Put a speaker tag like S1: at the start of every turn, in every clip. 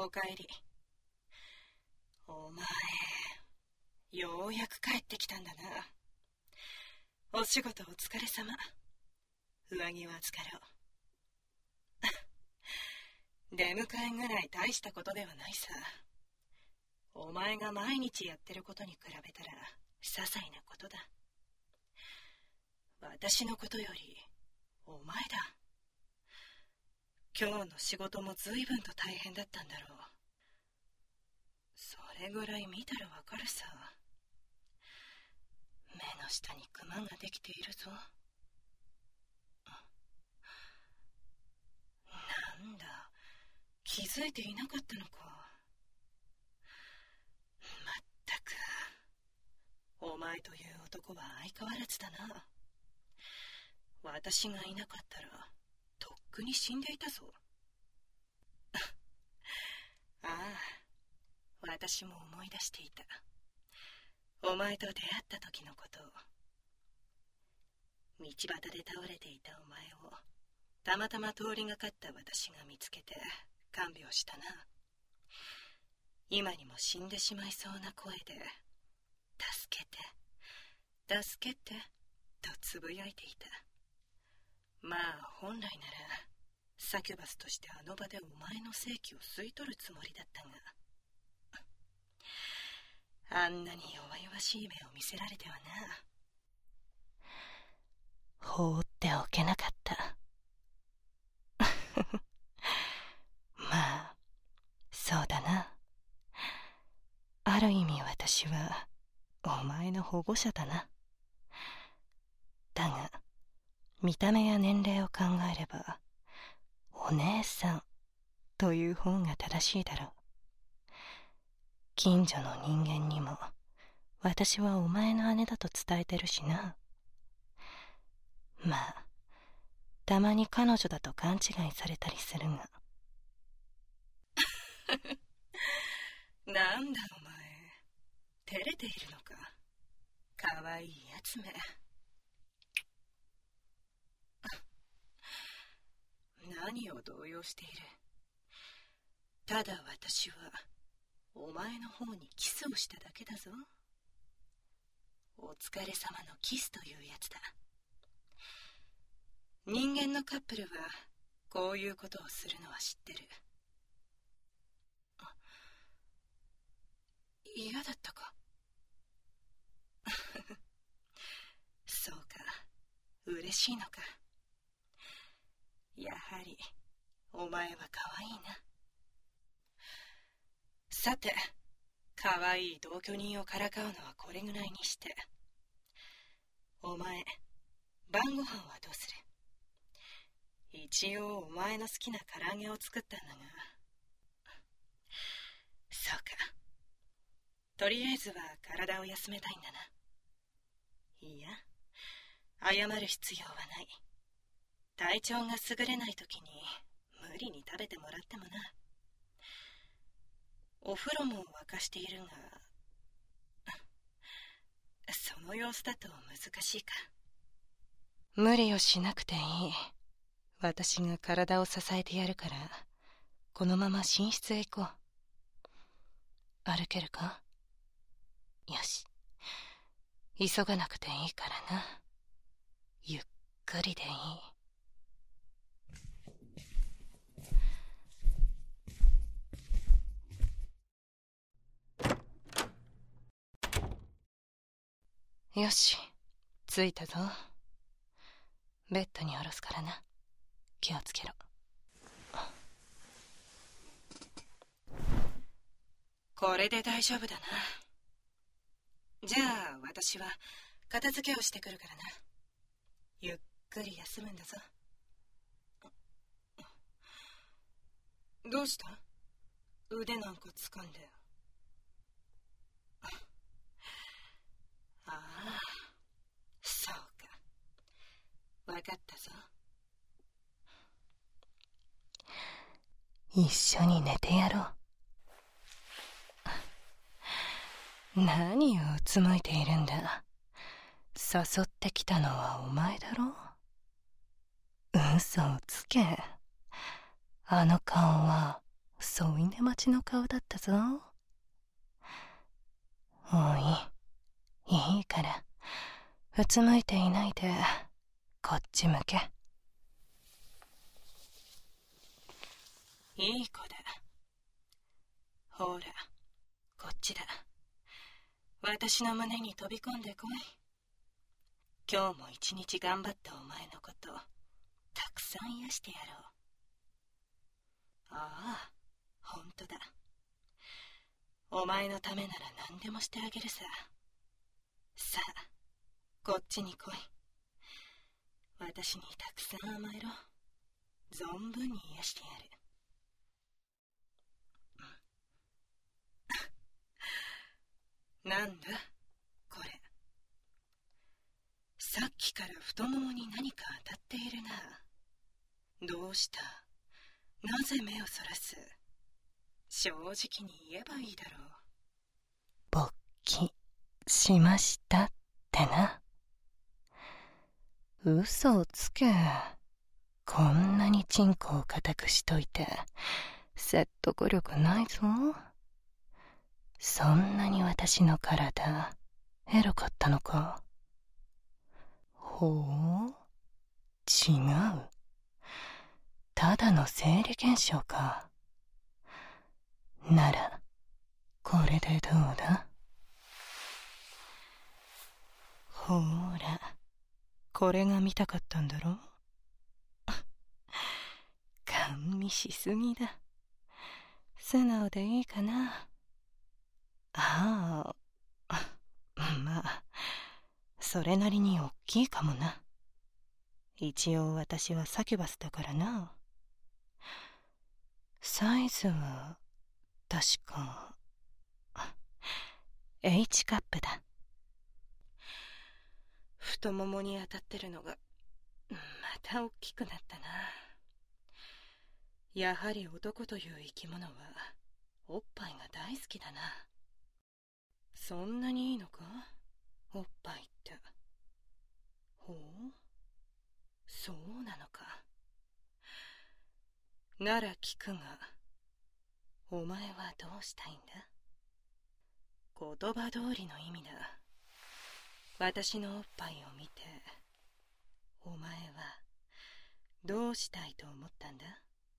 S1: おかえり。お前、ようやく帰ってきたんだな。お仕事お疲れ様。上着は預かろう。出迎えぐらい大したことではないさ。お前が毎日やってることに比べたら些細なことだ。私のことよりお前だ。今日の仕事も随分と大変だったんだろう。それぐらい見たらわかるさ。目の下にクマができているぞ。なんだ、気づいていなかったのか。まったく、お前という男は相変わらずだな。私がいなかったらとっくに死んでいたぞ。ああ、私も思い出していた。お前と出会った時のことを。道端で倒れていたお前をたまたま通りがかった私が見つけて看病したな。今にも死んでしまいそうな声で「助けて助けて」とつぶやいていた。まあ本来ならサキュバスとしてあの場でお前の生気を吸い取るつもりだったが、あんなに弱々しい目を見せられてはな。放っておけなかった。まあそうだな。ある意味私はお前の保護者だな。だが見た目や年齢を考えればお姉さんという方が正しいだろう。近所の人間にも私はお前の姉だと伝えてるしな。まあたまに彼女だと勘違いされたりするが。なんだお前、照れているのか。かわいいやつめ。何を動揺している。ただ私はお前の方にキスをしただけだぞ。お疲れ様のキスというやつだ。人間のカップルはこういうことをするのは知ってる。嫌だったか。そうか、嬉しいのか。やはりお前は可愛いな。さて、可愛い同居人をからかうのはこれぐらいにして、お前晩ご飯はどうする？一応お前の好きな唐揚げを作ったんだが。そうか、とりあえずは体を休めたいんだな。いや、謝る必要はない。体調が優れない時に無理に食べてもらってもな。お風呂も沸かしているが、その様子だと難しいか。無理をしなくていい。私が体を支えてやるから、このまま寝室へ行こう。歩けるか？よし。急がなくていいからな。ゆっくりでいい。よし、着いたぞ。ベッドに下ろすからな。気をつけろ。これで大丈夫だな。じゃあ私は片付けをしてくるからな。ゆっくり休むんだぞ。どうした？腕なんか掴んで。ああ、そうか。わかったぞ。一緒に寝てやろう。何をうつむいているんだ。誘ってきたのはお前だろ。嘘をつけ。あの顔は添い寝待ちの顔だったぞ。おい、いいから、うつむいていないで、こっち向け。いい子だ。ほら、こっちだ。私の胸に飛び込んでこい。今日も一日頑張ったお前のこと、たくさん癒してやろう。ああ、ほんとだ。お前のためなら何でもしてあげるさ。さあ、こっちに来い。私にたくさん甘えろ。存分に癒してやる。なんだこれ。さっきから太ももに何か当たっているな。どうした？なぜ目をそらす？正直に言えばいいだろう。勃起しましたってな。嘘をつけ。こんなにチンコを固くしといて説得力ないぞ。そんなに私の体エロかったのか。ほう、違う。ただの生理現象か。ならこれでどうだ。ほーら、これが見たかったんだろ。甘味しすぎだ。素直でいいかな。ああ、まあそれなりにおっきいかもな。一応私はサキュバスだからな。サイズは確か H カップだ。太ももに当たってるのがまた大きくなったな。やはり男という生き物はおっぱいが大好きだな。そんなにいいのか、おっぱいって。ほう、そうなのか。なら聞くが、お前はどうしたいんだ。言葉通りの意味だ。私のおっぱいを見て、お前はどうしたいと思ったんだ。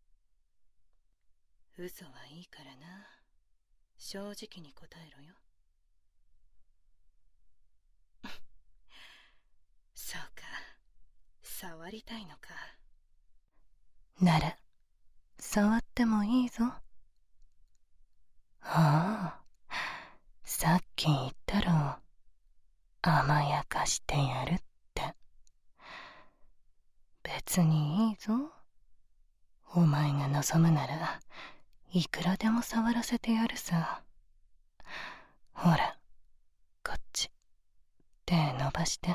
S1: 嘘はいいからな。正直に答えろよ。そうか、触りたいのか。なら触ってもいいぞ。ああ、さっき言ったろ。甘やかしてやるって。別にいいぞ。お前が望むならいくらでも触らせてやるさ。ほら、こっち手伸ばして。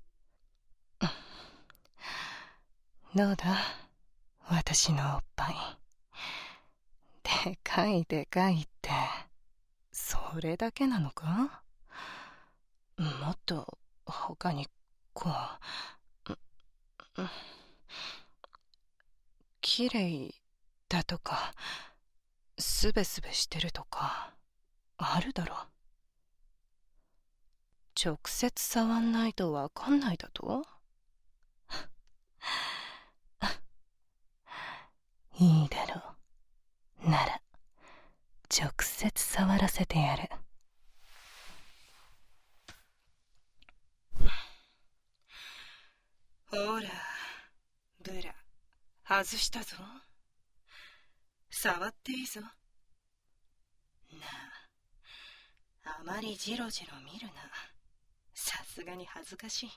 S1: どうだ、私のおっぱい。でかいでかいって、それだけなのか。もっと他にこう、きれいだとかすべすべしてるとかあるだろ。直接触んないとわかんないだと。いいだろう。なら直接触らせてやる。ほら、ブラ外したぞ。触っていいぞ。なあ、あまりジロジロ見るな。さすがに恥ずかしい。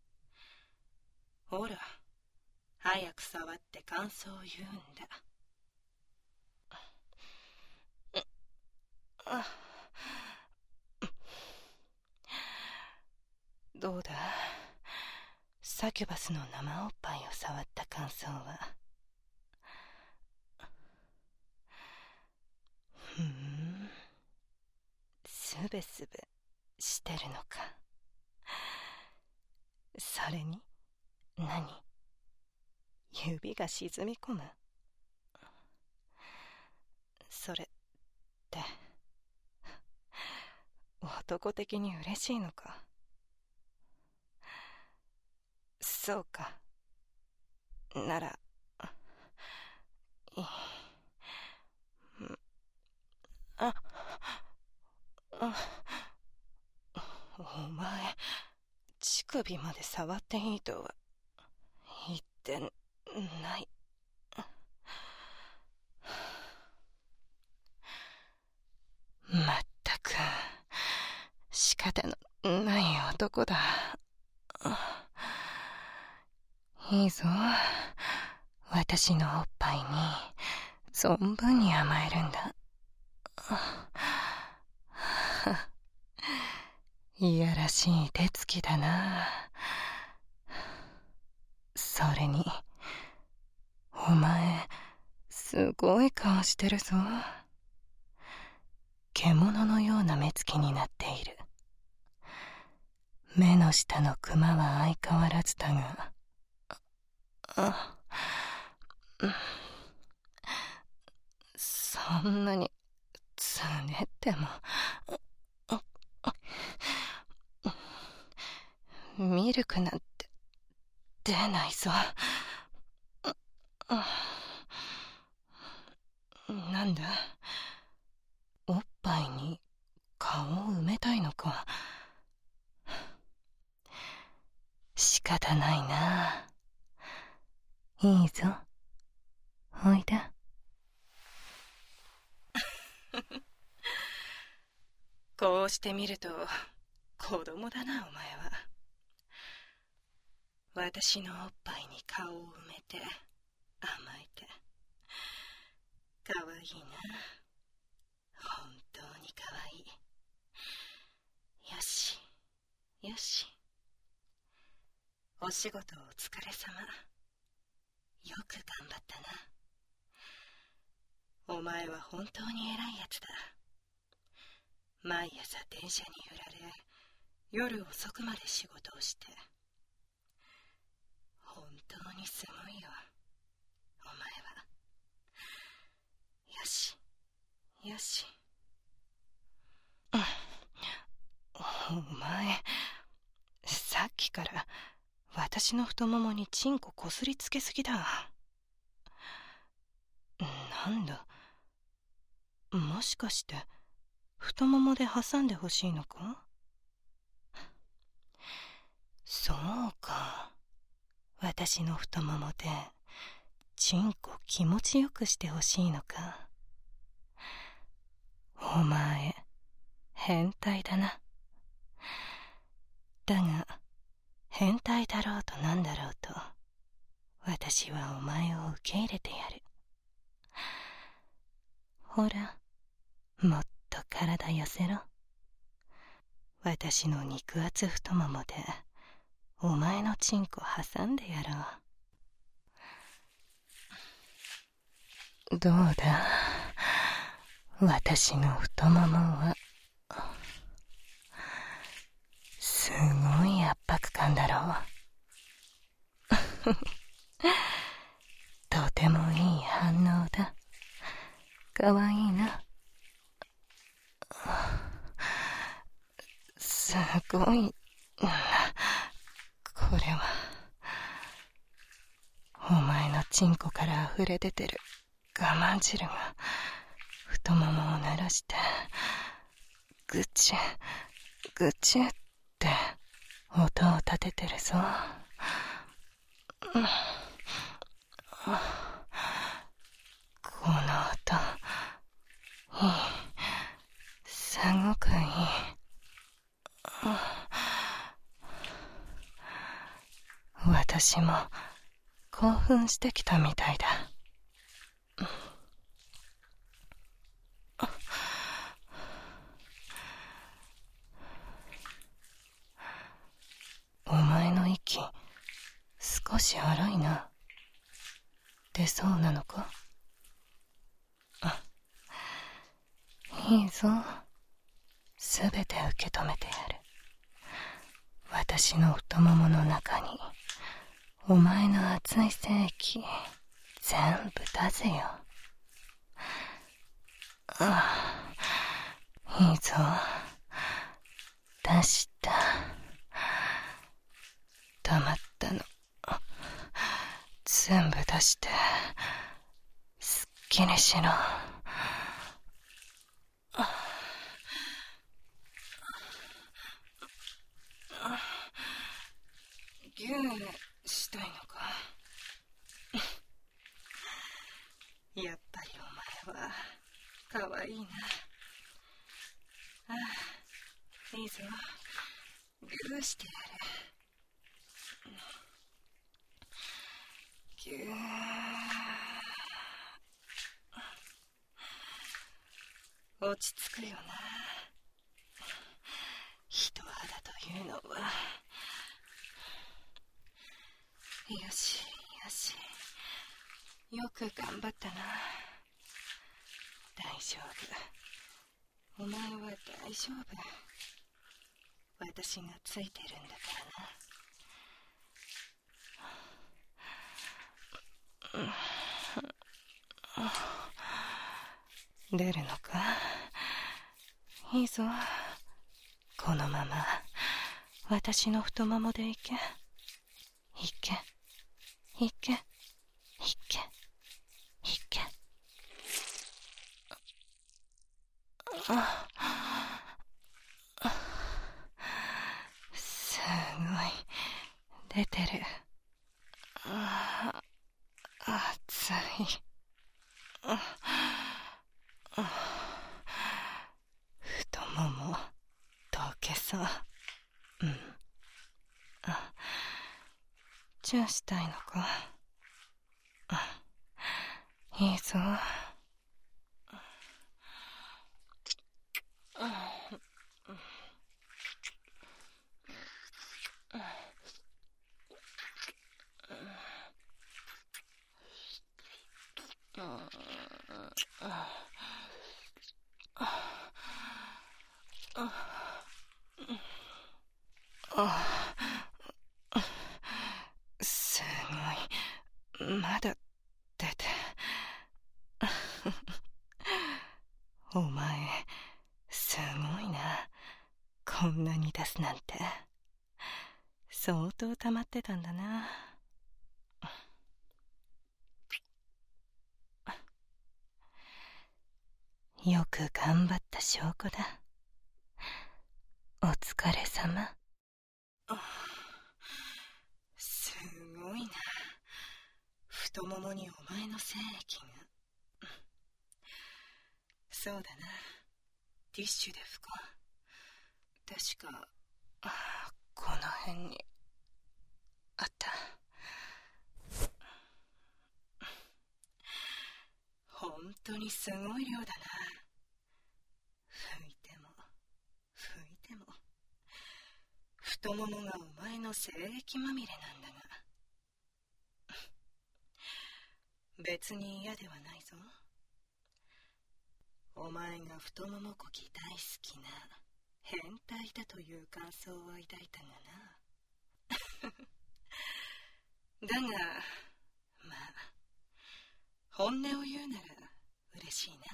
S1: ほら、早く触って感想を言うんだ。どうだ、サキュバスの生おっぱいを触った感想は。ふん、すべすべしてるのか。それに何、指が沈み込む。 それって男的に嬉しいのか。そうか。ならいい。あお前、乳首まで触っていいとは言ってない。まったく仕方のない男だ。いいぞ、私のおっぱいに存分に甘えるんだ。いやらしい手つきだな。それにお前すごい顔してるぞ。獣のような目つきになっている。目の下のクマは相変わらずだが、そんなにつねってもミルクなんて出ないぞ。なんだ、おっぱいに顔を埋めたいのか。仕方ないな。いいぞ、おいで。こうしてみると子供だな、お前は。私のおっぱいに顔を埋めて甘えて。かわいいな。本当にかわいい。よしよし、お仕事お疲れ様。よく頑張ったな。お前は本当に偉いやつだ。毎朝電車に揺られ、夜遅くまで仕事をして。本当にすごいよ、お前は。よしよし。お前、さっきから私の太ももにチンコこすりつけすぎだ。なんだ、もしかして太ももで挟んでほしいのか。そうか、私の太ももでチンコ気持ちよくしてほしいのか。お前変態だな。だが変態だろうとなんだろうと、私はお前を受け入れてやる。ほら、もっと体寄せろ。私の肉厚太ももでお前のチンコ挟んでやろう。どうだ、私の太ももは。すごい圧迫感だろう。とてもいい反応だ。かわいいな。すごいな、これは。お前のチンコから溢れ出てる我慢汁が太ももを濡らして、ぐちゅぐちゅって音を立ててるぞ。この音いい、すごくいい。私も興奮してきたみたいだ。お前の息少し荒いな。出そうなのか。いいぞ、すべて受け止めてやる。私の太ももの中にお前の熱い精液全部出せよ。 いいぞ。出した。溜まったの全部出してすっきりしろ。ギューしたいのか。やっぱりお前はかわいいな。いいぞ、ギューしてやる。ギュー。落ち着くよな、人肌というのは。よしよし、よく頑張ったな。大丈夫、お前は大丈夫。私がついてるんだからな。出るのか。いいぞ、このまま私の太ももで行け。行け行け行け行け。すごい出てる。熱い。太もも溶けそう。チューしたいのか。いいぞ。すごい、まだ出て。お前すごいな、こんなに出すなんて。相当溜まってたんだな。よく頑張った証拠だ。お疲れ様。すごいな、太ももにお前の精液が。そうだな、ティッシュで拭こう。確かこの辺にあった。本当にすごい量だな。拭いても拭いても太ももがお前の精液まみれなんだが。別に嫌ではないぞ。お前が太ももこき大好きな変態だという感想を抱いたがな。だがまあ、本音を言うなら嬉しいな。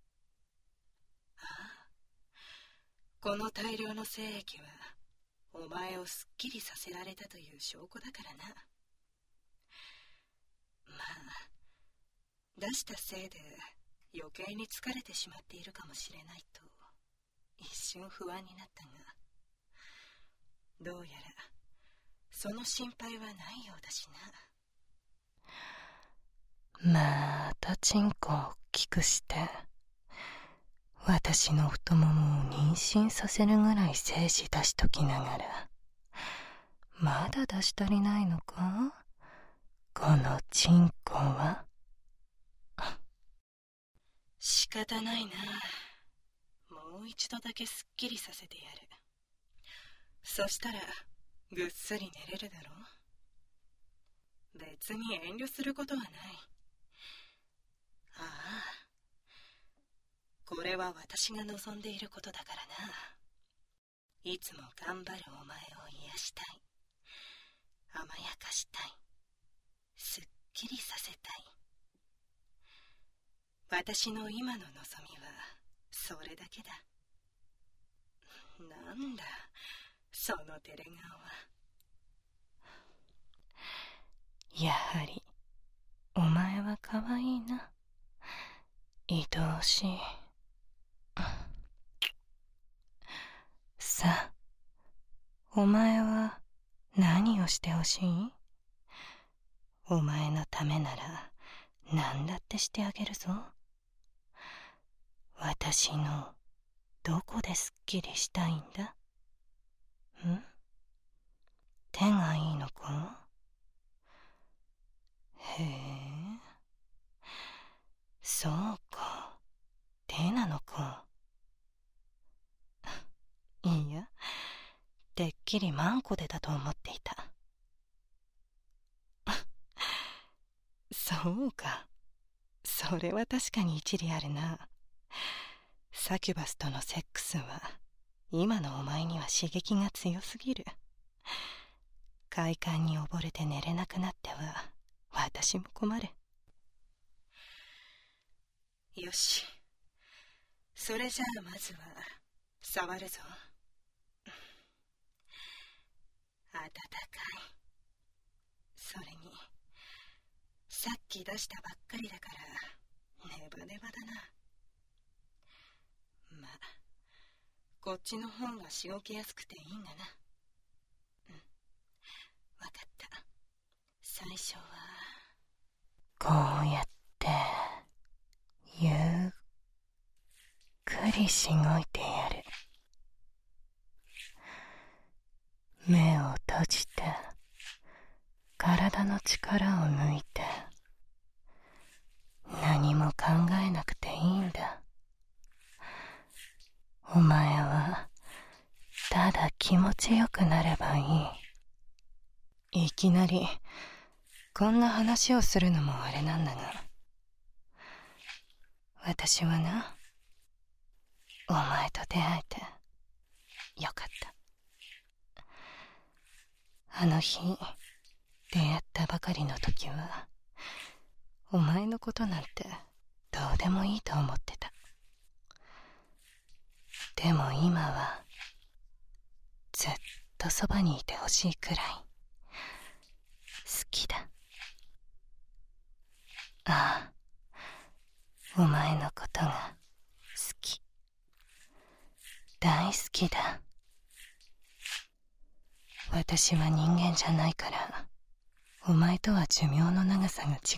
S1: この大量の精液はお前をすっきりさせられたという証拠だからな。まあ、出したせいで余計に疲れてしまっているかもしれないと一瞬不安になったが、どうやらその心配はないようだしな。またチンコを大きくして私の太ももを妊娠させるぐらい精子出しときながら、まだ出し足りないのか、このチンコは。仕方ないな、もう一度だけすっきりさせてやる。そしたらぐっすり寝れるだろう。別に遠慮することはない。ああ、これは私が望んでいることだからな。いつも頑張るお前を癒したい、甘やかしたい、すっきりさせたい。 私の今の望みはそれだけだ。なんだその照れ顔は。やはりお前はかわいいな。愛おしい。さあ、お前は何をしてほしい？お前のためなら何だってしてあげるぞ。私のどこですっきりしたいんだ？手がいいのか？へえ、そうか、手なのか。いや、てっきりマンコでだと思っていた。そうか、それは確かに一理あるな。サキュバスとのセックスは今のお前には刺激が強すぎる。快感に溺れて寝れなくなっては私も困る。よし、それじゃあまずは触るぞ。温かい。それにさっき出したばっかりだからネバネバだな。まあこっちの方がしごきやすくていいんだな。わかった。最初はこうやってゆっくりしごいてやる。目を閉じて体の力を抜いて何も考えなくていいんだ。お前はただ気持ちよくなればいい。いきなりこんな話をするのもあれなんだが、私はな、お前と出会えてよかった。あの日出会ったばかりの時はお前のことなんてどうでもいいと思ってた。でも今はずっとそばにいてほしいくらい好きだ。ああ、お前のことが好き、大好きだ。私は人間じゃないからお前とは寿命の長さが違う。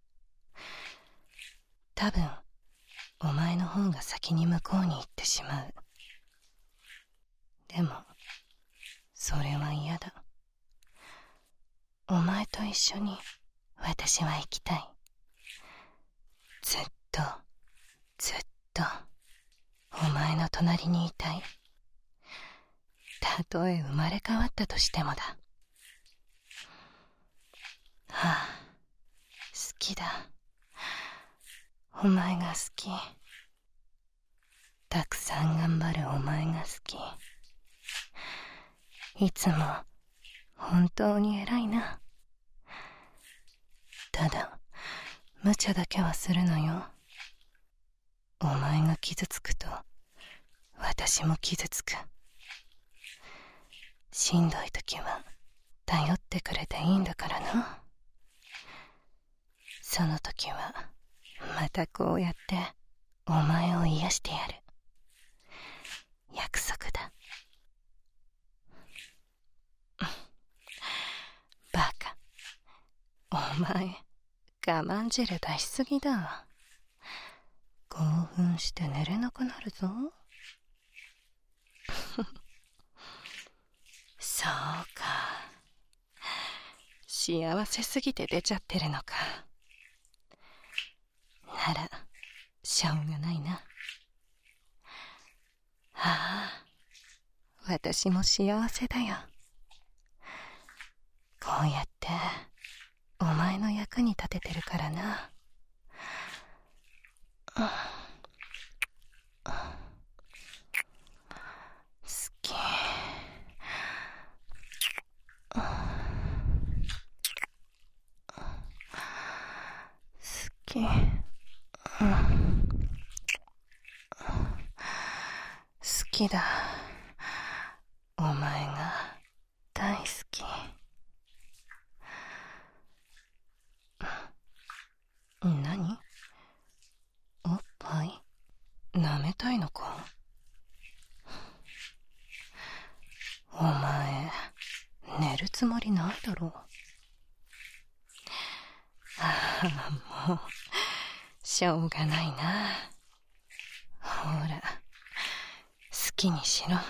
S1: 多分お前の方が先に向こうに行ってしまう。でもそれは嫌だ。お前と一緒に私は生きたい。ずっとずっとお前の隣にいたい。たとえ生まれ変わったとしてもだ。はあ、好きだ。お前が好き。たくさん頑張るお前が好き。いつも本当に偉いな。ただ無茶だけはするのよ。お前が傷つくと私も傷つく。しんどい時は頼ってくれていいんだからな。その時はまたこうやってお前を癒してやる。約束だ。バカ、お前我慢汁出しすぎだ。興奮して寝れなくなるぞ。そうか、幸せすぎて出ちゃってるのか。ならしょうがないな。ああ、私も幸せだよ。こうやってお前の役に立ててるからな。好き。好き。 きだ。お前が大好き。何？おっぱい舐めたいのか？お前寝るつもりないだろう。もうしょうがないな。ほら、好きにしろ。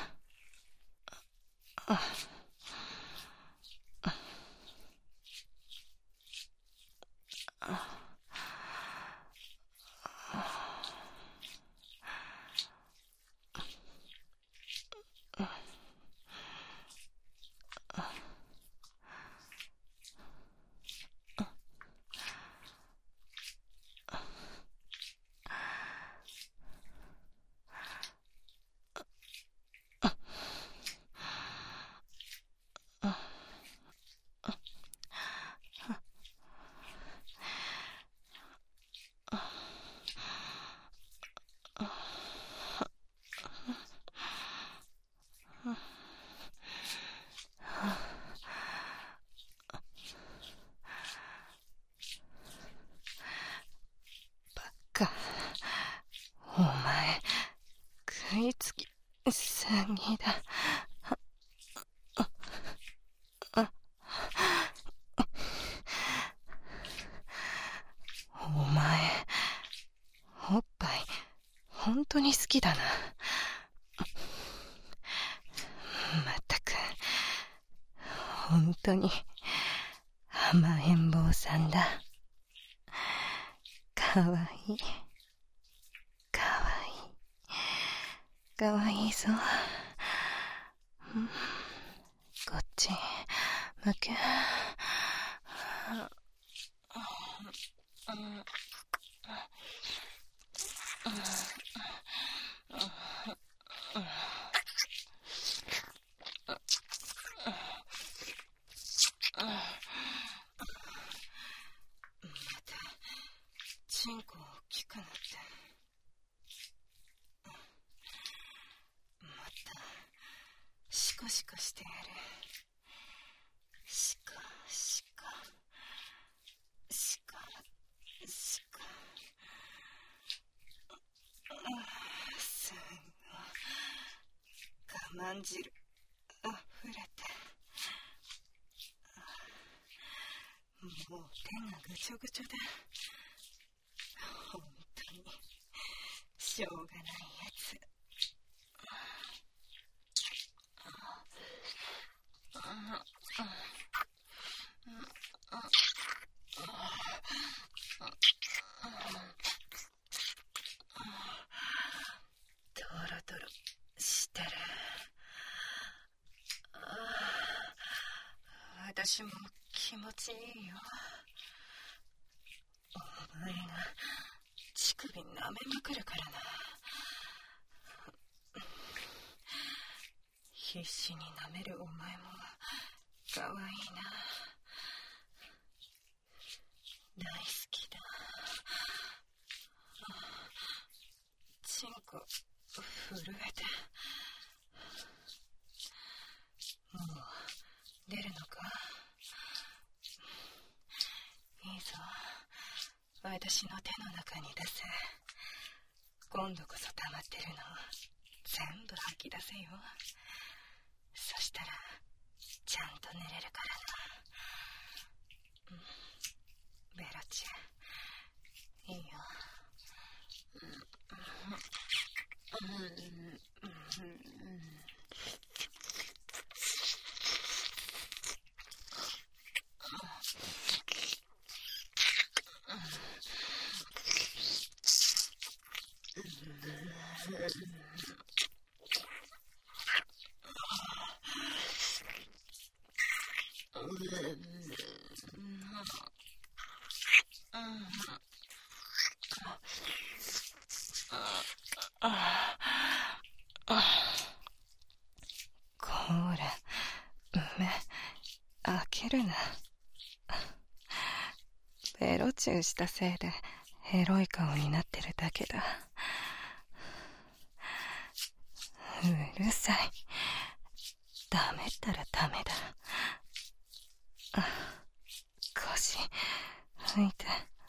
S1: お前食いつきすぎだ。お前おっぱい本当に好きだな。まったく本当に甘えん坊さんだ。かわいいかわいいかわいいぞ。こっち向け。チンコ大きくなって、またシコシコしてやる。シコシコシコシコ。すごい我慢汁あふれて、もう手がぐちょぐちょだ。本当にしょうがないやつ。ドロドロしてる。私も気持ちいいよ。お前が乳首舐めまくるからな。必死に舐めるお前もかわいいな。大好きだ。チンコ震えて、もう出るのか？いいぞ、私の手の中に出せ。今度こそ溜まってるの全部吐き出せよ。そしたらちゃんと寝れるからな。ベロチェ、いいよ。こら、目開けるな。ベロチューしたせいでエロい顔になってるだけだ。 うるさい。ダメったらダメだ。腰拭いて。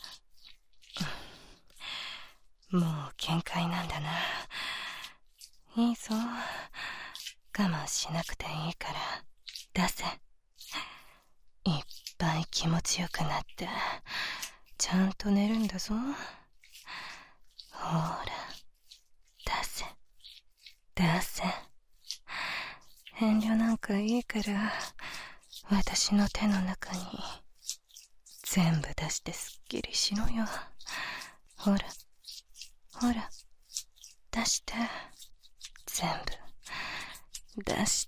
S1: もう限界なんだな。いいぞ。我慢しなくていいから出せ。いっぱい気持ちよくなってちゃんと寝るんだぞ。ほら出せ出せ。遠慮なんかいいから私の手の中に全部出してすっきりしろよ。ほらほら出して。全部出して。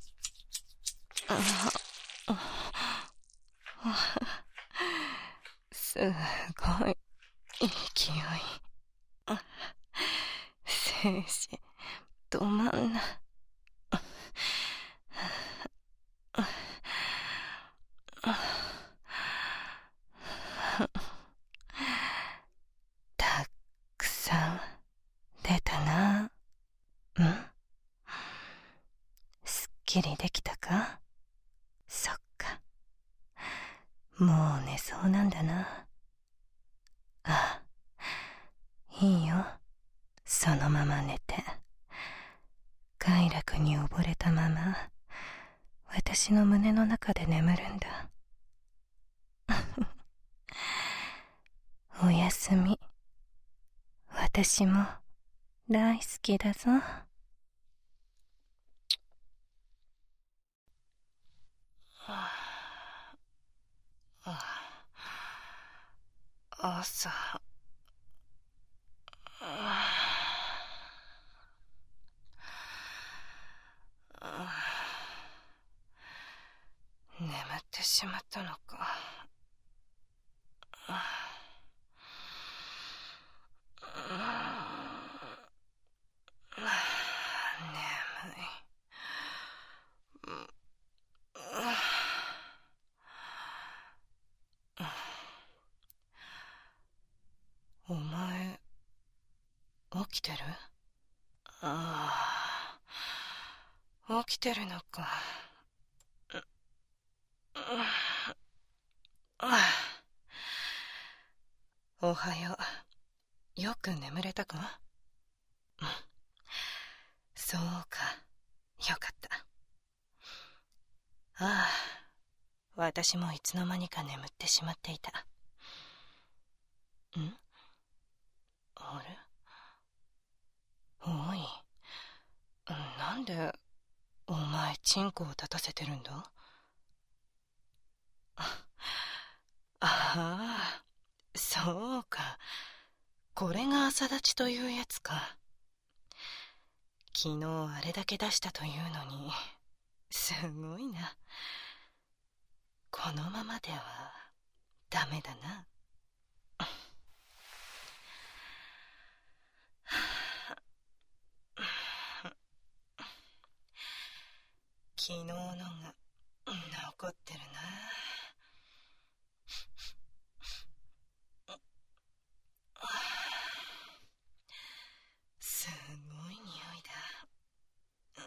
S1: すごい勢い。静止止まんな。たくさん出たな。すっきりできたか。そっか、もう寝そうなんだな。ああ、いいよ、そのまま寝て。快楽に溺れたまま私の胸の中で眠るんだ。おやすみ。私も大好きだぞ。朝、眠ってしまったのか。眠い。お前起きてる？ああ、起きてるのか。おはよう。よく眠れたか？そうか、よかった。ああ、私もいつの間にか眠ってしまっていた。あれ？おい、なんでお前チンコを立たせてるんだ？ああ、そうか。これが朝立ちというやつか。昨日あれだけ出したというのに、すごいな。このままではダメだな。昨日のが残ってるな。すごい匂いだ。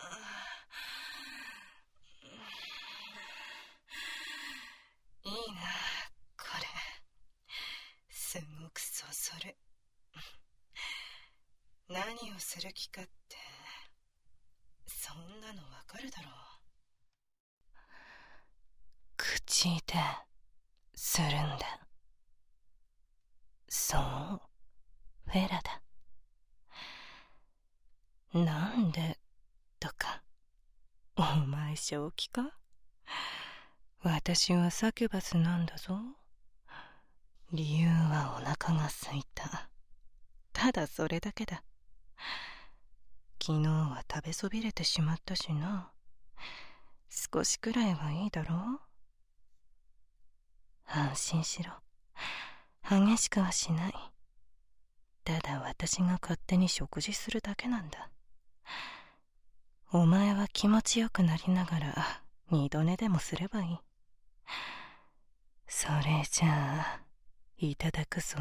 S1: いいな、これ。すごくそそる。何をする気かってそんなのわかるだろう。口でするんだ。そう、フェラだ。なんでとか、お前正気か？私はサキュバスなんだぞ。理由はお腹が空いた。ただそれだけだ。昨日は食べそびれてしまったしな。少しくらいはいいだろう。安心しろ。激しくはしない。ただ私が勝手に食事するだけなんだ。お前は気持ちよくなりながら二度寝でもすればいい。それじゃあいただくぞ。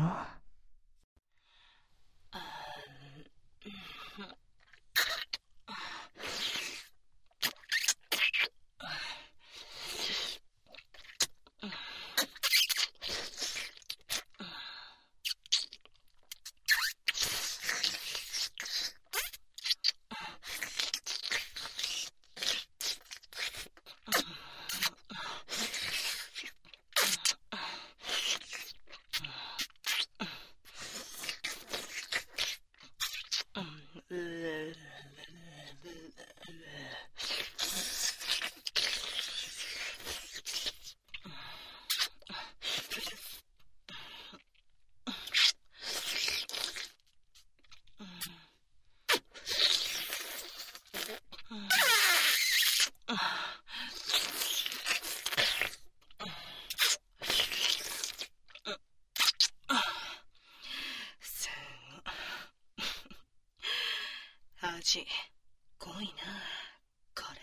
S1: ち濃いなこれ。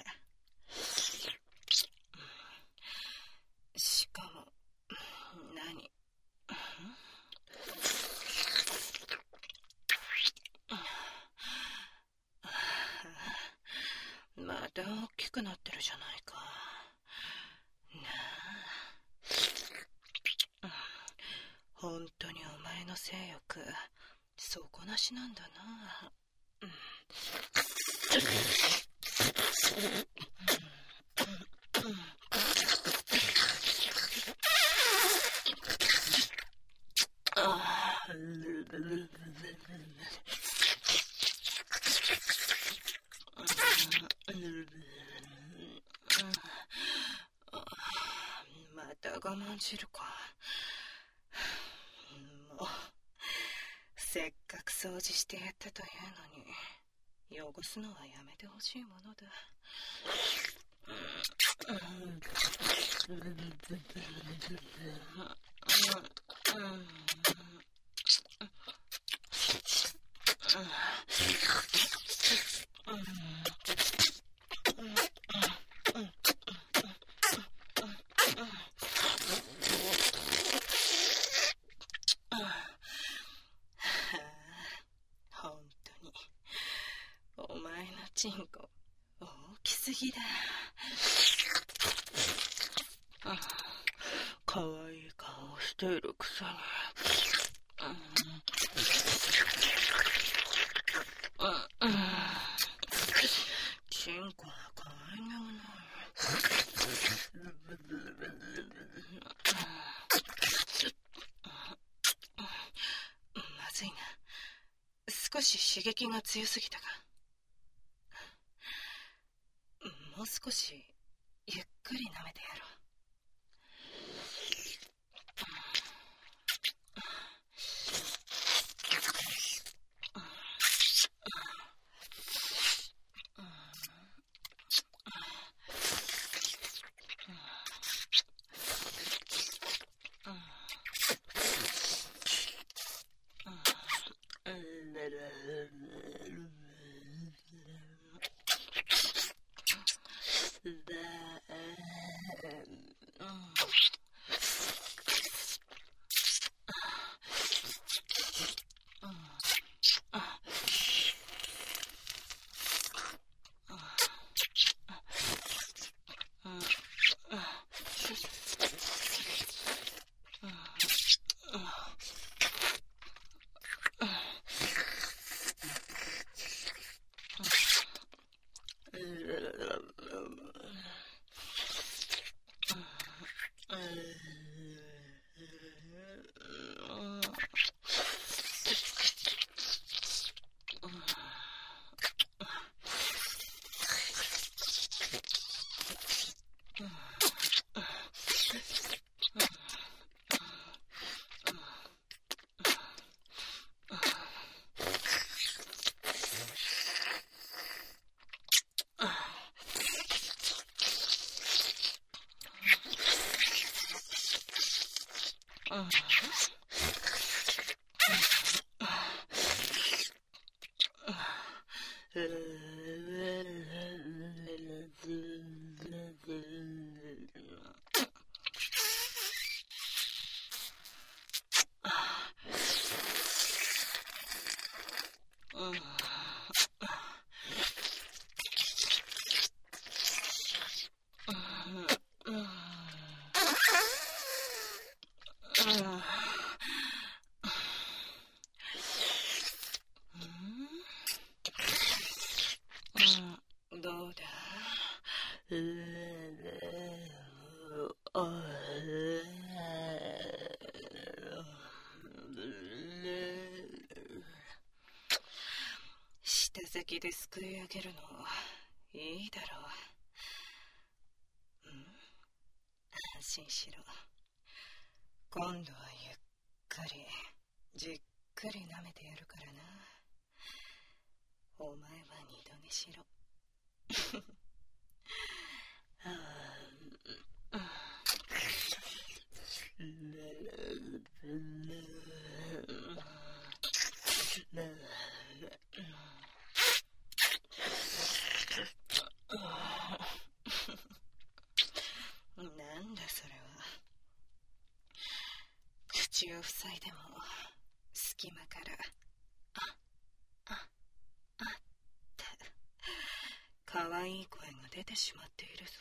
S1: しかも何、また大きくなってるじゃないか。なあ、本当にお前の性欲底なしなんだな。また我慢汁か。もうせっかく掃除してやったというのに汚すのはやめてほしいものだ。本当にお前のチンコ大きすぎだ。かわいい顔しているくせに。チンコは可愛げもない。まずいな。少し刺激が強すぎたか。もう少しゆっくり舐めてやろう。どうだ。舌先ですくい上げるのいいだろう。安心しろ。今度はゆっくりじっくり舐めてやるからな。お前は二度寝しろ。 口を塞いでも隙間からってかわいい声が出てしまっているぞ。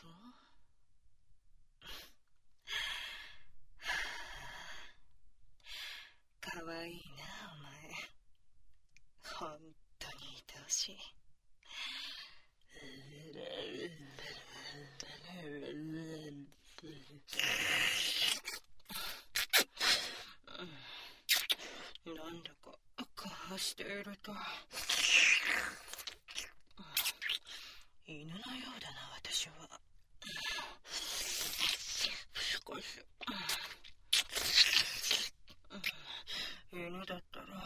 S1: かわいいなお前。本当に愛おしい。なんだかかしていると犬のようだな私は。しかし犬だったら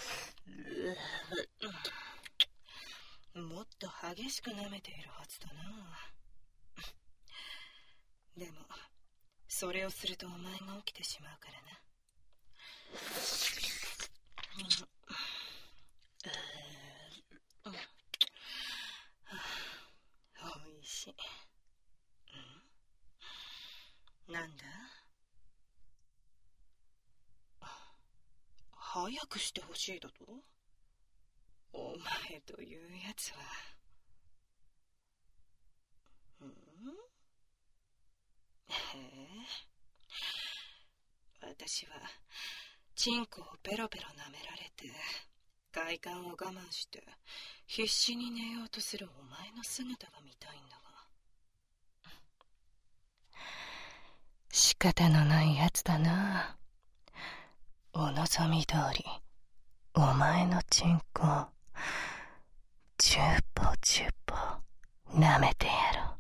S1: もっと激しく舐めているはずだな。でもそれをするとお前が起きてしまうからな。おいしい。なんだ？早くしてほしいだと？お前というやつは。へえ。私はチンコをペロペロ舐められて快感を我慢して必死に寝ようとするお前の姿が見たいんだが。仕方のないやつだな。お望み通りお前のチンコチュポチュポ舐めてやろう。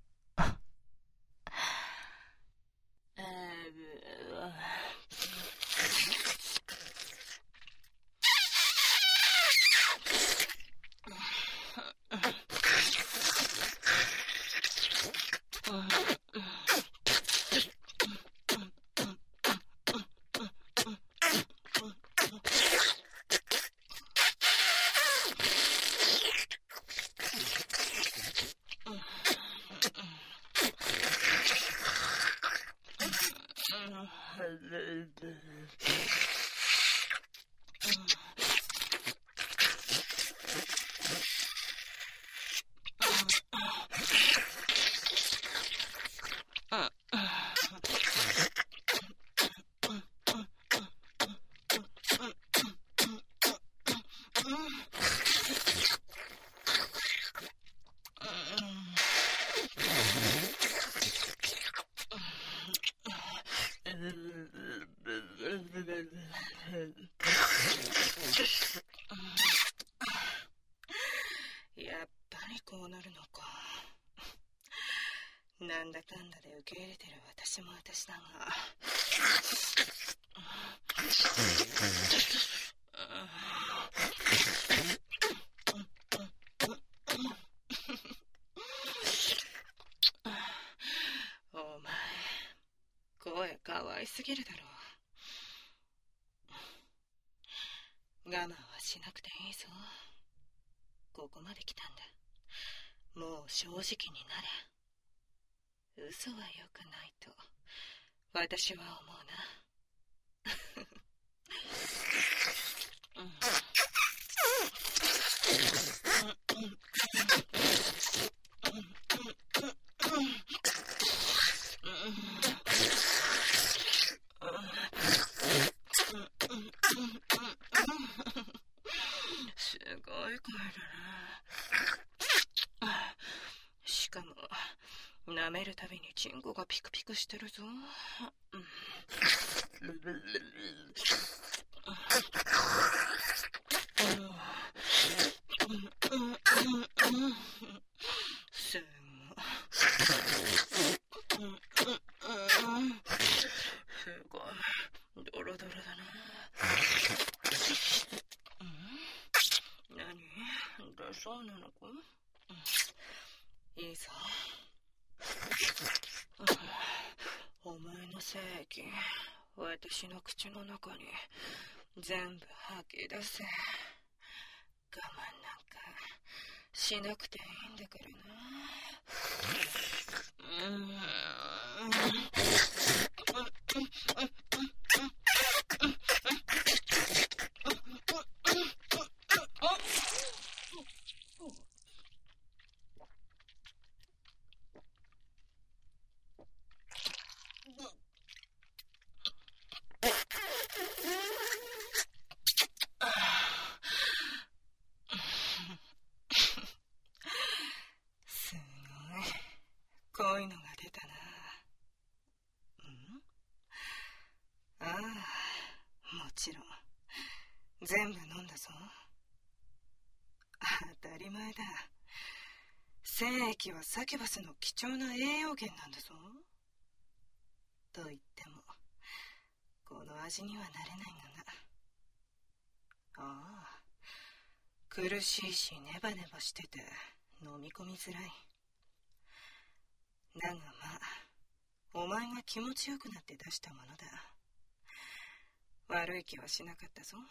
S1: やっぱりこうなるのか。なんだかんだで受け入れてる私も私だが。お前、声かわいすぎるだろう。我慢はしなくていいぞ。ここまで来たんだ。もう正直になれ。嘘は良くないと私は思うな。すごい声だな。しかも舐めるたびにチンコがピクピクしてるぞ。すごいドロドロだな。何？だそうなのか？いいぞ。お前の精液、私の口の中に全部吐き出せ。我慢なんかしなくていいんだからな。 ちろん全部飲んだぞ。当たり前だ。精液はサキュバスの貴重な栄養源なんだぞ。と言ってもこの味にはなれないがな。ああ、苦しいしネバネバしてて飲み込みづらい。だがまあ、お前が気持ちよくなって出したものだ。悪い気はしなかったぞ。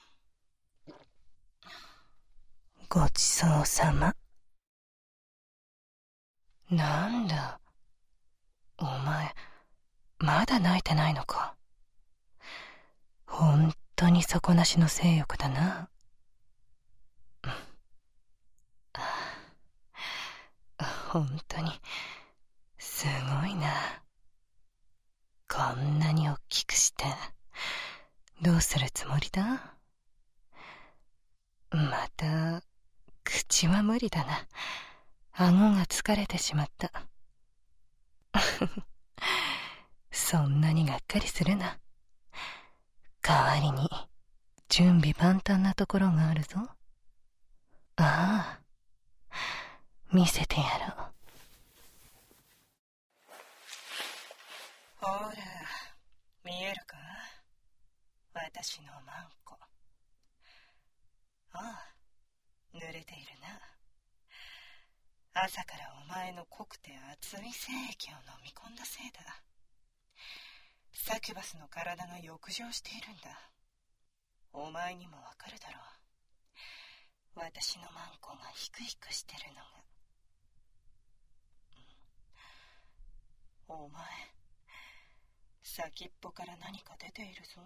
S1: ごちそうさま。なんだ、お前まだ泣いてないのか。本当に底なしの性欲だな。本当にすごいな。こんなに大きくしてどうするつもりだ。また口は無理だな。顎が疲れてしまった。そんなにがっかりするな。代わりに準備万端なところがあるぞ。ああ、見せてやろう。ほら、見えるか、私のマンコ。ああ、濡れているな。朝からお前の濃くて熱い精液を飲み込んだせいだ。サキュバスの体が浴場しているんだ。お前にもわかるだろう。私のマンコがヒクヒクしてるのが。お前、先っぽから何か出ているぞ。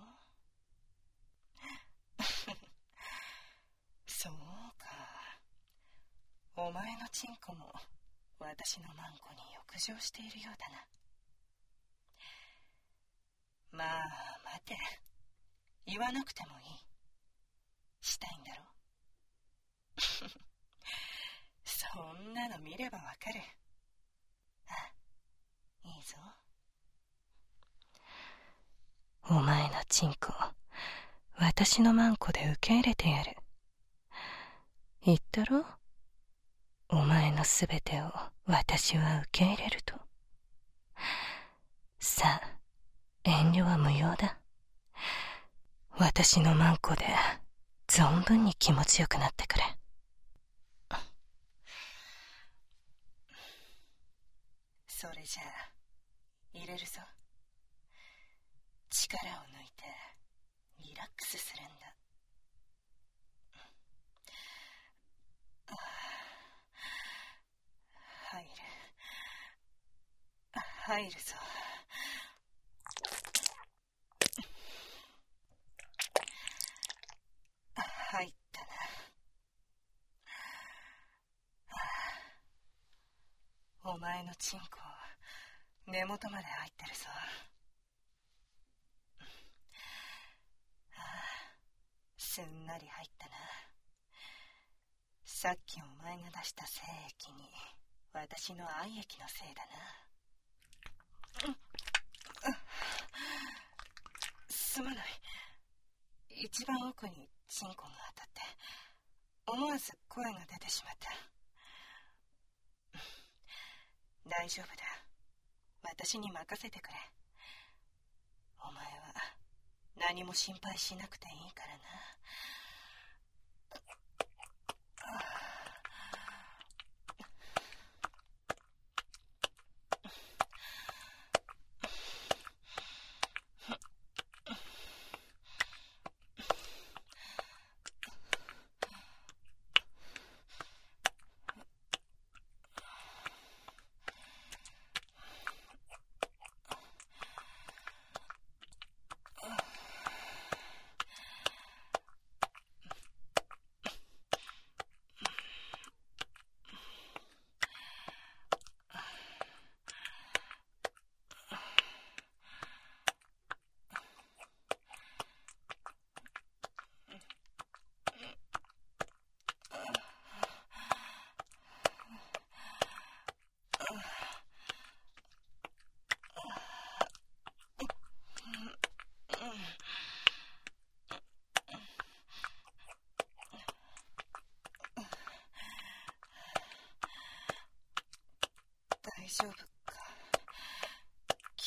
S1: そうか。お前のチンコも私のマンコに浴場しているようだな。まあ待て、言わなくてもいい。したいんだろ。そんなの見ればわかる。あ、いいぞ。お前のチンコ、私のマンコで受け入れてやる。言ったろ、お前のすべてを私は受け入れると。さあ、遠慮は無用だ。私のマンコで存分に気持ちよくなってくれ。それじゃあ入れるぞ。力を抜いてリラックスするんだ。入るぞ。入ったな。お前のチンコ根元まで入ってるぞ。すんなり入ったな。さっきお前が出した精液に私の愛液のせいだな。すまない。一番奥にチンコが当たって思わず声が出てしまった。大丈夫だ。私に任せてくれ。お前は何も心配しなくていいからな。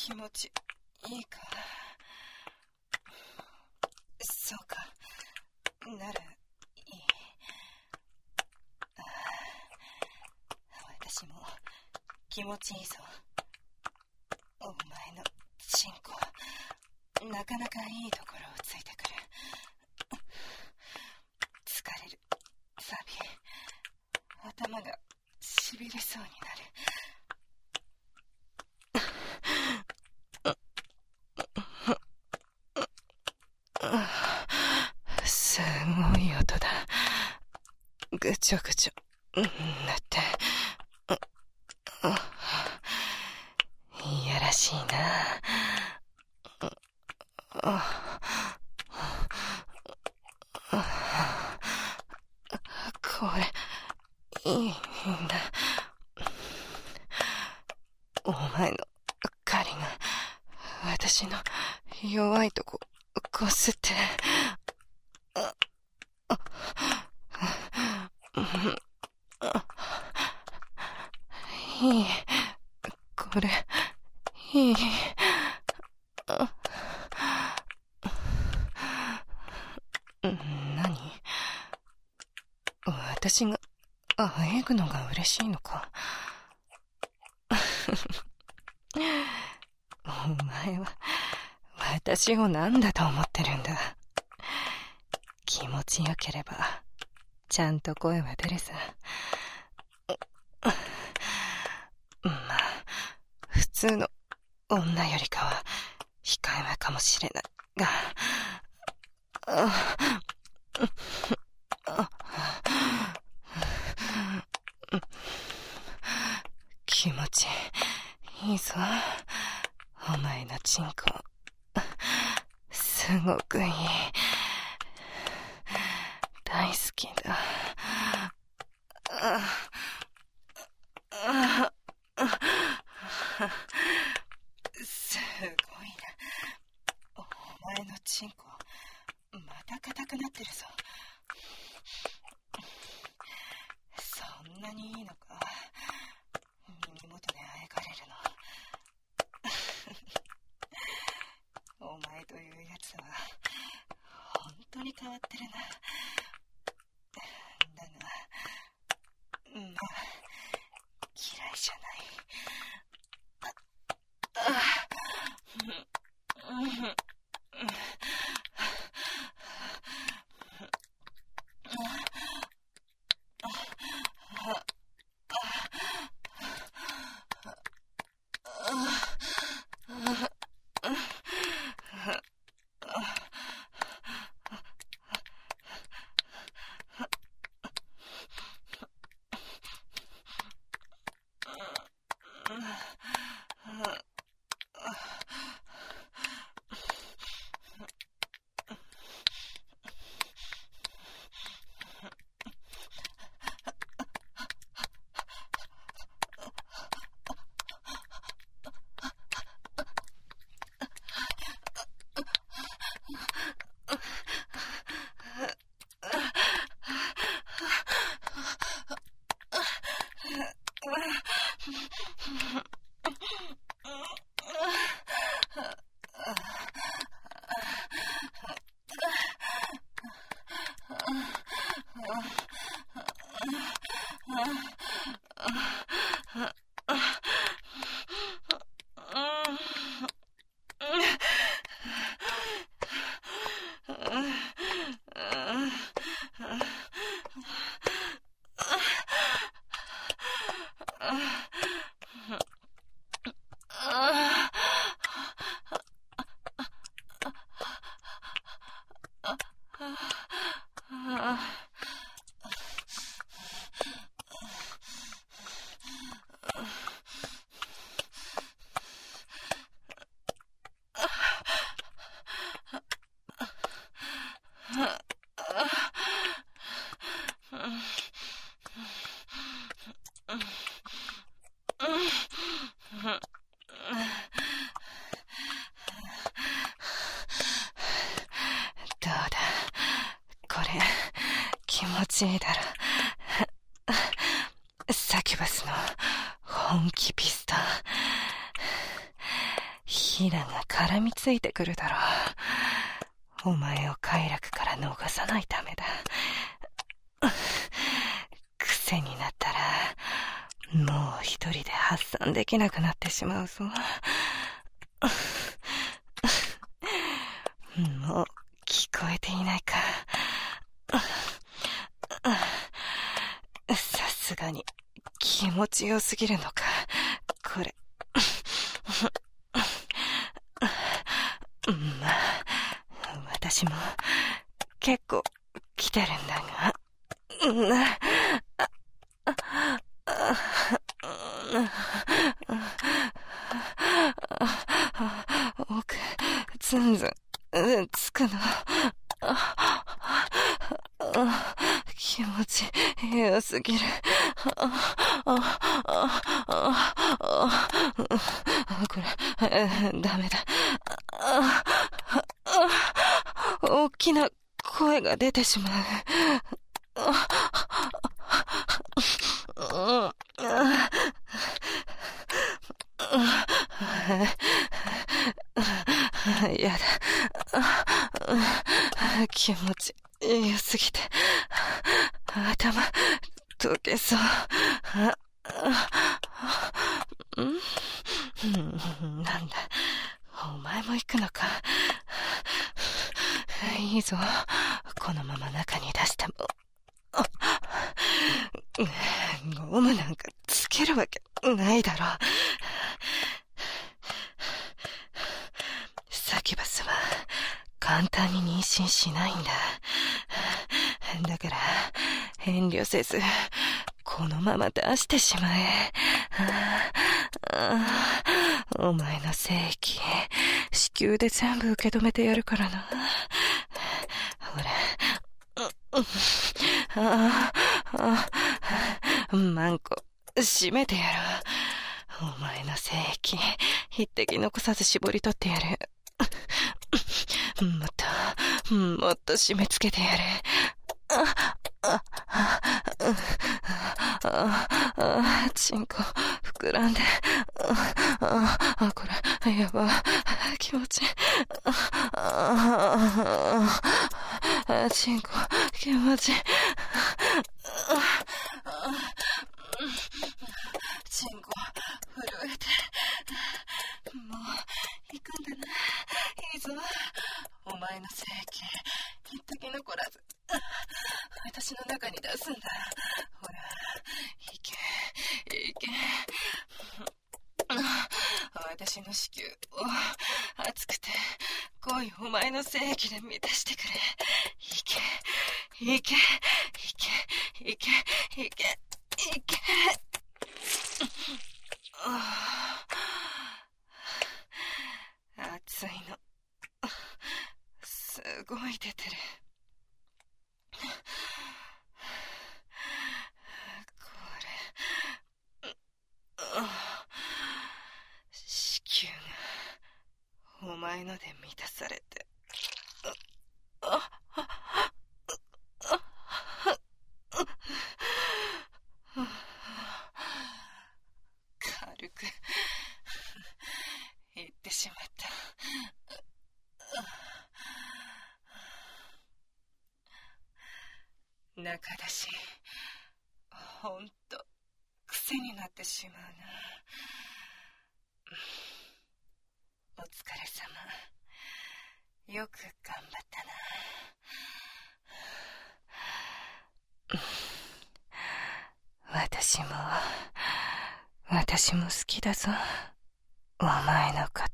S1: 気持ちいいか。そうか。ならいい。私も気持ちいいぞ。お前のチンコ、なかなかいいところをついてくる。疲れる。サビ、頭がしびれそうになる。すごい音だ。ぐちょぐちょなって、いやらしいな。これいいんだ。お前の狩りが私の弱いとここすって、いい、これいい。何？私があえぐのが嬉しいのか。お前は私を何だと思ってるんだ。気持ちよければちゃんと声は出るさ。まあ普通の女よりかは控えめかもしれないが、気持ちいいぞ。お前のチンコすごくいい。大好きだ。すごいな。お前のチンコまた硬くなってるぞ。そんなにいいのか。耳元であえかれるの。お前というやつは本当に変わってるな。だがまあ嫌いじゃない。どうだ、これ気持ちいいだろ。サキュバスの本気ピストン、 ヒラが絡みついてくるだろう。お前を快楽から逃さないためだ。癖になったらもう一人で発散できなくなってしまうぞ。もう聞こえていないか。さすがに気持ちよすぎるのかこれ。まあ私も結構来てるんだが、奥ずんずんつくの。気持ち良すぎる。これダメだ。大きな声が出てしまう。やだ。気持ち良すぎて頭溶けそう。なんだ、お前も行くのか。いいぞ、このまま中に出しても。ゴムなんかつけるわけないだろう。サキュバスは簡単に妊娠しないんだ。だから遠慮せずこのまま出してしまえ。お前の精液子宮で全部受け止めてやるからな。ほら、マンコ閉めてやろう。お前の精液一滴残さず絞り取ってやる。もっと締め付けてやる。チンコ膨らんで、これやば、気持ちいい。チンコ気持ちいい。チンコ震えて、もう行くんだな。いいぞ、お前の精液一滴残らず私の中に出すんだ。ほら、いけいけ。私の子宮を熱くて濃いお前の精液で満たしてくれ。いけいけいけいけいけいけ。熱いのすごい出てる。これ子宮がお前ので満たされて、軽く言ってしまった。中だし、ほんと癖になってしまうな。お疲れ様。よく頑張ったな。私も好きだぞ、お前のこと。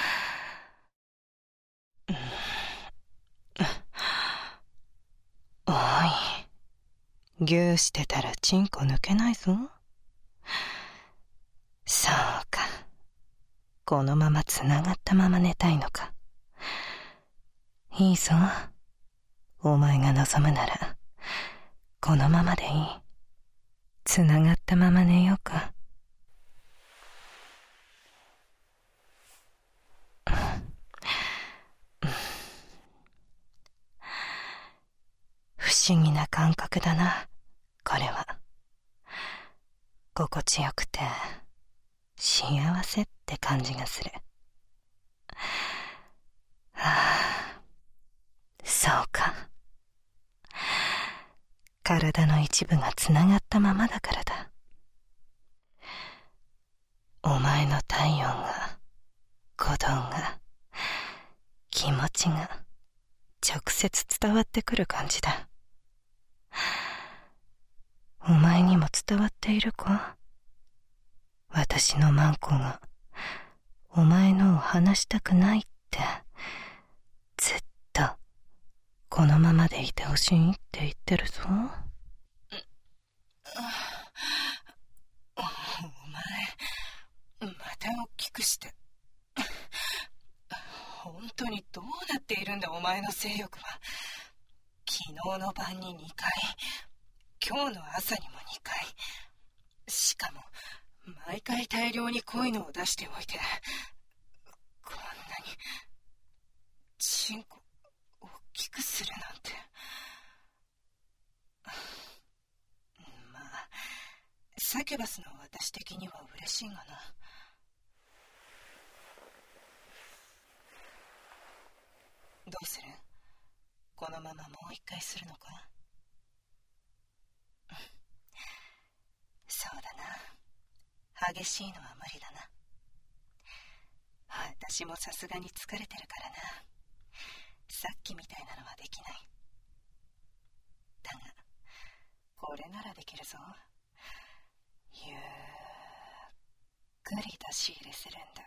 S1: おい、ぎゅーしてたらチンコ抜けないぞ。そうか、このままつながったまま寝たいのか。いいぞ、お前が望むならこのままでいい。つながったまま寝ようか。不思議な感覚だな、これは。心地よくて幸せって感じがする。 そうか。体の一部がつながったままだからだ。お前の体温が、鼓動が、気持ちが直接伝わってくる感じだ。お前にも伝わっているか？私のマンコがお前のを離したくないって、ずっとこのままでいてほしいって言ってるぞ。お前、また大きくして。本当にどうなっているんだ、お前の性欲は。昨日の晩に2回、今日の朝にも2回。しかも、毎回大量に濃いのを出しておいて、こんなに、チンコ、大きくするなんて。まあ、サキュバスの私的には嬉しいがな。どうする？このままもう一回するのか？そうだな。激しいのは無理だな。私もさすがに疲れてるからな。さっきみたいなのはできない。だが、これならできるぞ。ゆっくり出し入れするんだ。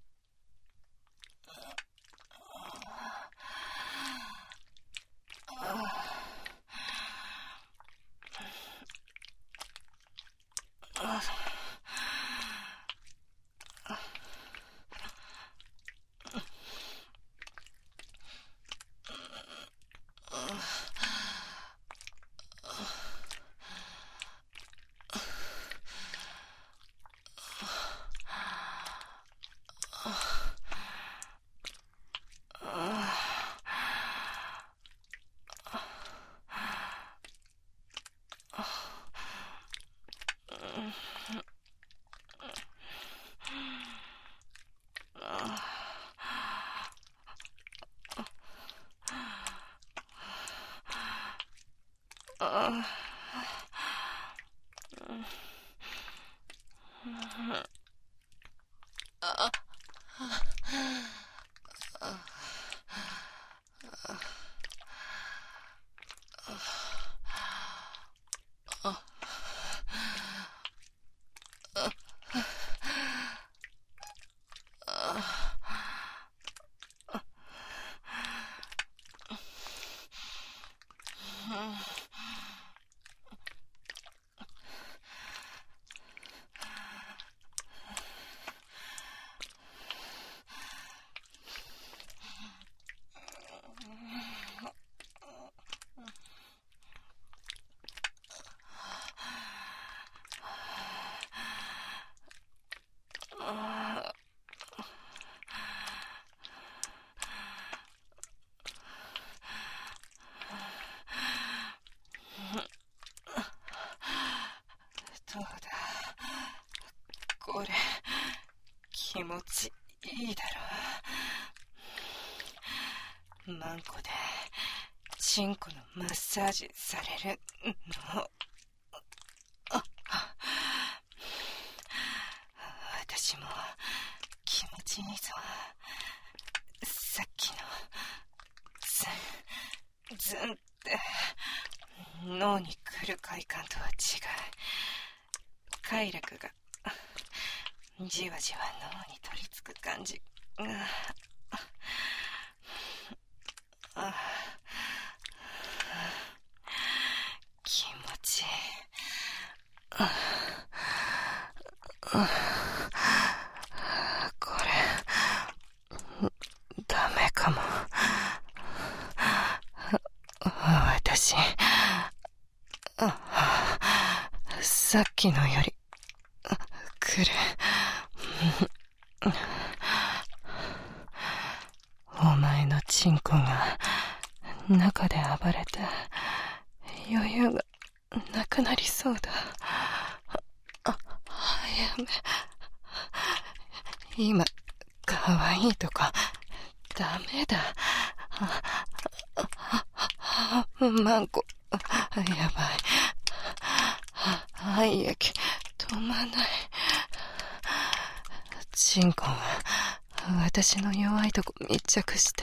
S1: どうだ、これ気持ちいいだろ。マンコでチンコのマッサージされるの。私も気持ちいいぞ。さっきのズンって脳に来る快感とは違う。快楽がじわじわ脳に取り付く感じが、気持ちいい。これダメかも。私さっきのより来る。お前のチンコが中で暴れて余裕がなくなりそうだ。やめ。今可愛いとかダメだ。 マンコ、やばい。肺液、止まない。チンコが、私の弱いとこ密着して、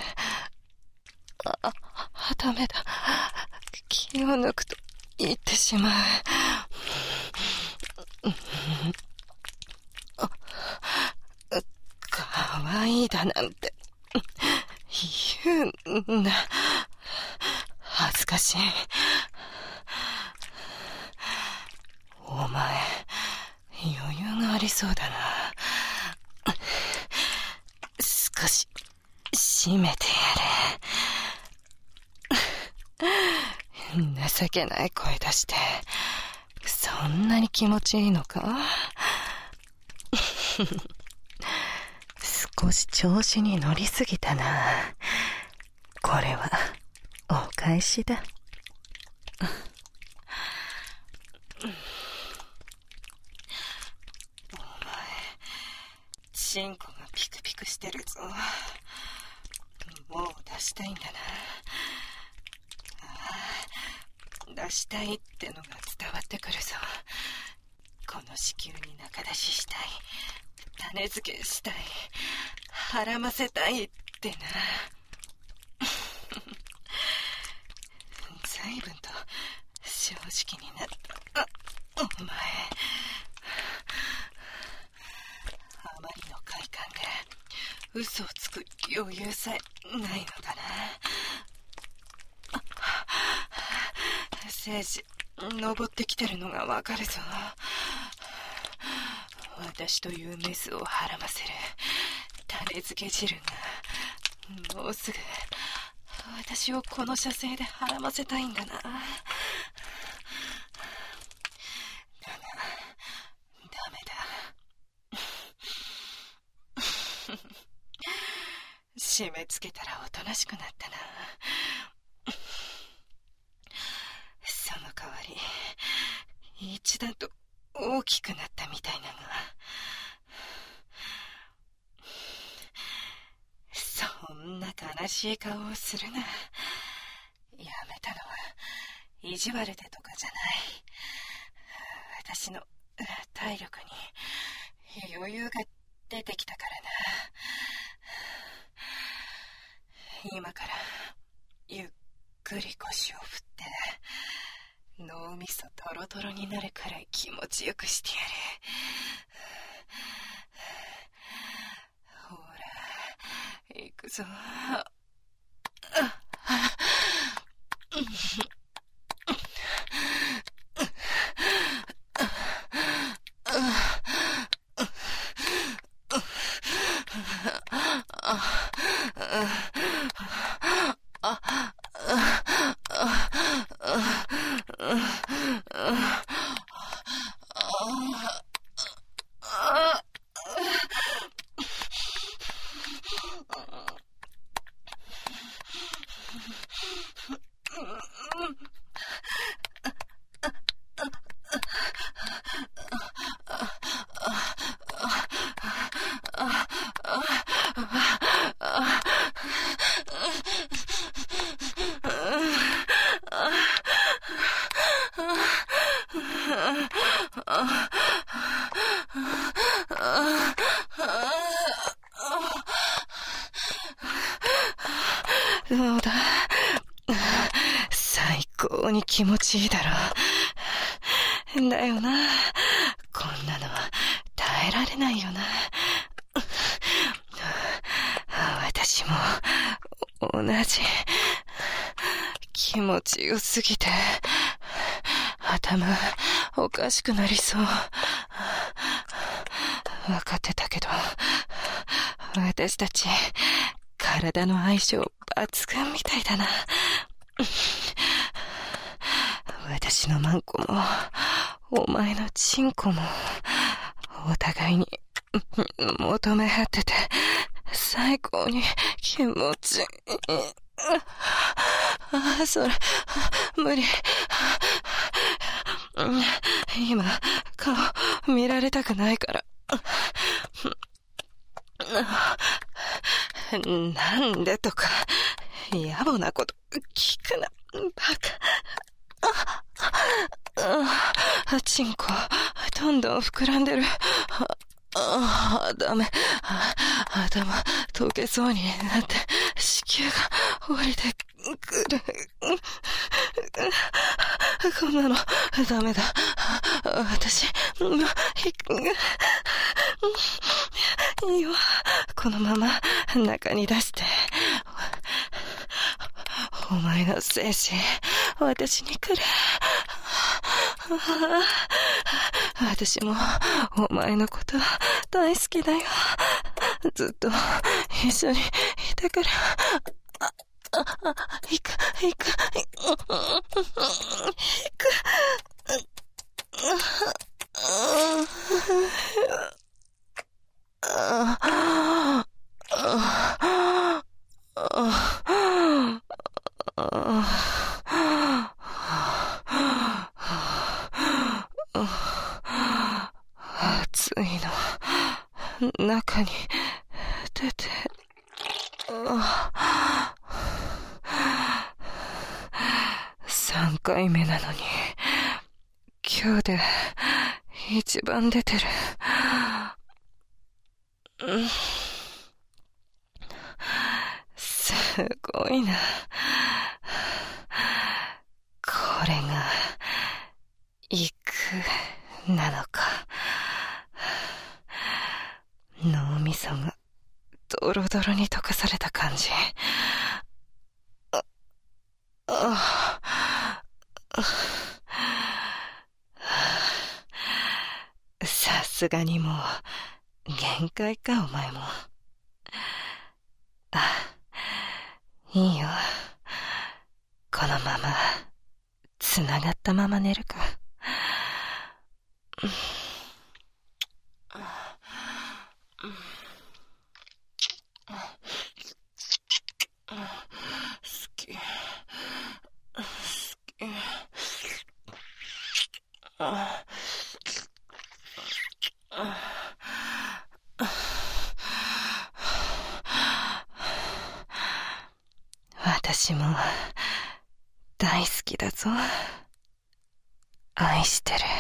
S1: ダメだ。気を抜くと言ってしまう。かわいいだなんて言うな。恥ずかしい。お前、余裕がありそうだな。少し締めてやれ。情けない声出して、そんなに気持ちいいのか？少し調子に乗りすぎたな。これはお返しだ。お前、チンコがピクピクしてるぞ。もう出したいんだな。出したいってのが伝わってくるぞ。この子宮に中出ししたい、種付けしたい、はらませたいってな。随分と正直になった。お前、あまりの快感で嘘をつく余裕さえないのかな。精子登ってきてるのがわかるぞ。私というメスをはらませる種付け汁がもうすぐ私をこの射精ではらませたいんだな。だがダメだ。締め付けたらおとなしくなったな。その代わり一段と大きくなったみたいなが。そんな悲しい顔をするな。やめたのは意地悪でとかじゃない。私の体力に余裕が出てきたからな。今からゆっくり腰を振って脳みそトロトロになるくらい気持ちよくしてやる。ほら、行くぞ。どうだ、最高に気持ちいいだろ。だよな、こんなのは耐えられないよな。私も同じ。気持ちよすぎて頭おかしくなりそう。分かってたけど、私たち体の相性抜群みたいだな。私のマンコもお前のチンコもお互いに求め合ってて最高に気持ちいい。それ無理。今顔見られたくないから。なんでとか野暮なこと聞くな。 チンコ、どんどん膨らんでる。ダメ。頭、溶けそうになって、子宮が降りてくる。こんなの、ダメだ。私、いいよ。このまま中に出して。お前の精子、私にくれ。私もお前のこと大好きだよ。ずっと一緒にいたから。行く。暑いの、中に出て、3回目なのに、今日で一番出てる。すごいな。これが、行くなのか。脳みそがドロドロに溶かされた感じ。さすがにもう限界か、お前も。いいよ。このままつながったまま寝るか。好き。私も大好きだぞ。愛してる。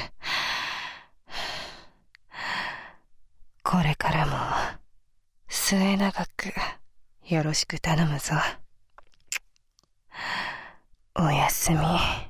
S1: これからも末永くよろしく頼むぞ。おやすみ。